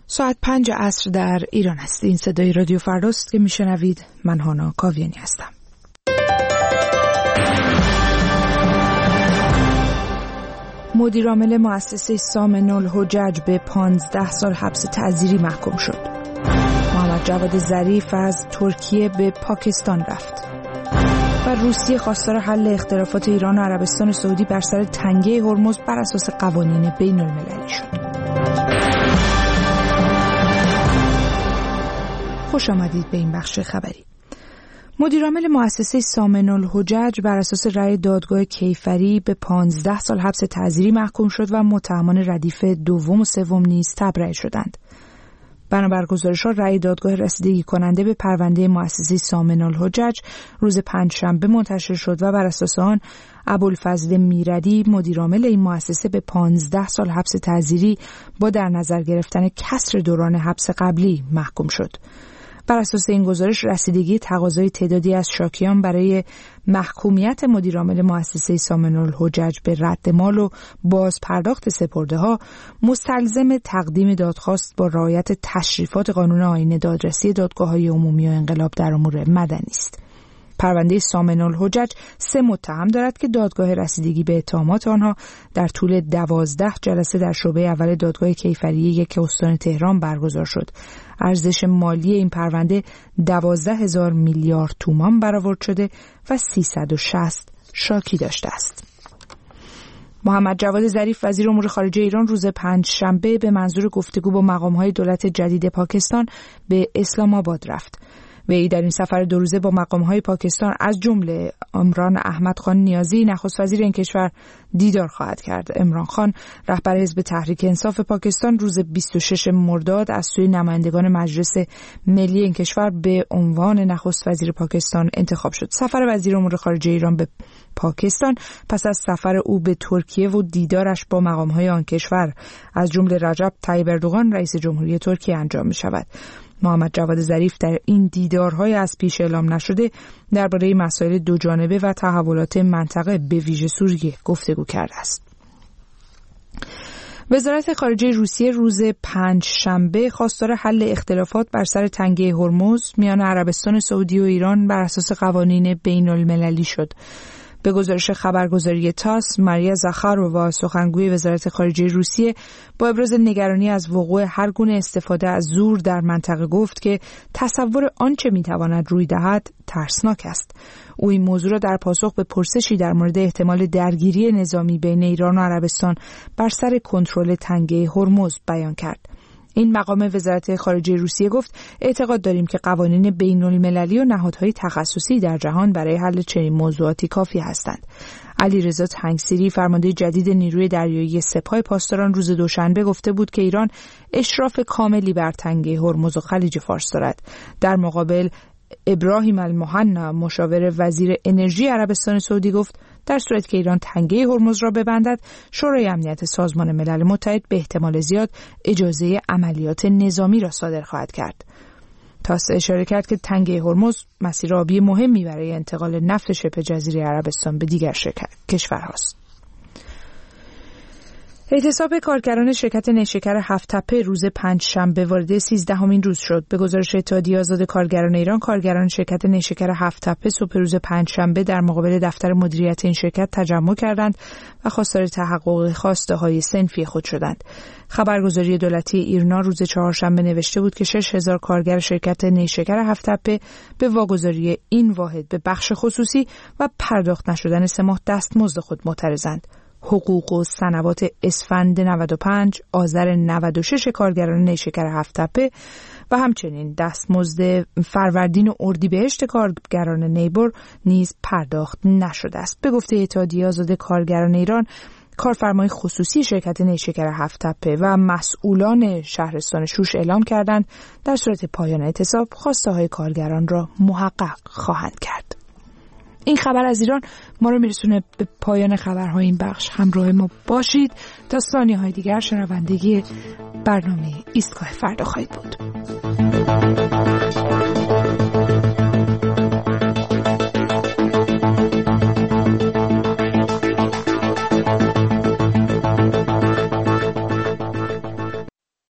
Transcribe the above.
ساعت 5 عصر در ایران است. این صدای رادیو فرداست که میشنوید. من هانا کاویانی هستم. مدیرعامل مؤسسه سامن الحجج به 15 سال حبس تعزیری محکوم شد. محمد جواد ظریف از ترکیه به پاکستان رفت. و روسیه خواستار حل اختلافات ایران و عربستان سعودی بر سر تنگه هرمز بر اساس قوانین بین المللی شد. خوش آمدید به این بخش خبری. مدیرعامل مؤسسه سامن الحجج بر اساس رأی دادگاه کیفری به 15 سال حبس تعزیری محکوم شد و متهمان ردیف دوم و سوم نیز تبرئه شدند. بنابر گزارش‌ها رأی دادگاه رسیدگی کننده به پرونده مؤسسه سامن الحجج روز پنجشنبه منتشر شد و بر اساس آن ابوالفضل میردی مدیرعامل این مؤسسه به 15 سال حبس تعزیری با در نظر گرفتن کسر دوران حبس قبلی محکوم شد. بر اساس این گزارش رسیدگی تقاضای تعدادی از شاکیان برای محکومیت مدیرعامل مؤسسه سامن الحجج به رد مال و باز پرداخت سپرده‌ها مستلزم تقدیم دادخواست با رعایت تشریفات قانون آیین دادرسی دادگاه‌های عمومی و انقلاب در امور مدنی است. پرونده سامن الحجج 3 متهم دارد که دادگاه رسیدگی به اتهامات آنها در طول 12 جلسه در شعبه اول دادگاه کیفری 1 استان تهران برگزار شد. ارزش مالی این پرونده 12,000 میلیارد تومان برآورد شده و 360 شاکی داشته است. محمد جواد ظریف وزیر امور خارجه ایران روز پنجشنبه به منظور گفتگو با مقام‌های دولت جدید پاکستان به اسلام آباد رفت. وی در این سفر 2 روزه با مقام‌های پاکستان از جمله عمران احمد خان نیازی نخست وزیر این کشور دیدار خواهد کرد. عمران خان رهبر حزب تحریک انصاف پاکستان روز 26 مرداد از سوی نمایندگان مجلس ملی این کشور به عنوان نخست وزیر پاکستان انتخاب شد. سفر وزیر امور خارجه ایران به پاکستان پس از سفر او به ترکیه و دیدارش با مقام‌های آن کشور از جمله رجب طیب اردوغان رئیس جمهوری ترکیه انجام می‌شود. محمد جواد ظریف در این دیدارهای از پیش اعلام نشده درباره مسائل دوجانبه و تحولات منطقه به ویژه سوریه گفتگو کرده است. وزارت خارجه روسیه روز پنجشنبه خواستار حل اختلافات بر سر تنگه هرمز میان عربستان سعودی و ایران بر اساس قوانین بین المللی شد. به گزارش خبرگزاری تاس، ماریا زاخارۆوا سخنگوی وزارت خارجه روسیه با ابراز نگرانی از وقوع هر گونه استفاده از زور در منطقه گفت که تصور آنچه میتواند روی دهد ترسناک است. او این موضوع را در پاسخ به پرسشی در مورد احتمال درگیری نظامی بین ایران و عربستان بر سر کنترل تنگه هرمز بیان کرد. این مقام وزارت خارجه روسیه گفت اعتقاد داریم که قوانین بین المللی و نهادهای تخصصی در جهان برای حل چنین موضوعاتی کافی هستند. علیرضا تنگسیری فرمانده جدید نیروی دریایی سپاه پاسداران روز دوشنبه گفته بود که ایران اشراف کاملی بر تنگه هرمز و خلیج فارس دارد. در مقابل ابراهیم المحنا مشاور وزیر انرژی عربستان سعودی گفت در صورتی که ایران تنگه هرمز را ببندد، شورای امنیت سازمان ملل متحد به احتمال زیاد اجازه عملیات نظامی را صادر خواهد کرد. تاس اشاره کرد که تنگه هرمز مسیر آبی مهمی برای انتقال نفت شبه جزیره عربستان به دیگر کشورهاست. اعتصاب کارگران شرکت نیشکر هفت‌تپه روز پنجشنبه وارد 13مین روز شد. به گزارش اتحادیه آزاد کارگران ایران، کارگران شرکت نیشکر هفت‌تپه صبح روز پنجشنبه در مقابل دفتر مدیریت این شرکت تجمع کردند و خواستار تحقق خواسته‌های صنفی خود شدند. خبرگزاری دولتی ایرنا روز چهارشنبه نوشته بود که 6000 کارگر شرکت نیشکر هفت‌تپه به واگذاری این واحد به بخش خصوصی و پرداخت نشدن 3 ماه دستمزد خود معترضند. حقوق و سنوات اسفند 95، آذر 96 کارگران نیشکر هفت‌تپه و همچنین دستمزد فروردین و اردیبهشت کارگران نیبر نیز پرداخت نشده است. به گفته اتحادیه آزاد کارگران ایران، کارفرمای خصوصی شرکت نیشکر هفت‌تپه و مسئولان شهرستان شوش اعلام کردند در صورت پایان اعتصاب خواسته‌های کارگران را محقق خواهند کرد. این خبر از ایران ما رو میرسونه به پایان خبرهای این بخش. همراه ما باشید تا ثانیه‌های دیگر شنوندگی برنامه ایستگاه فردا خواهید بود.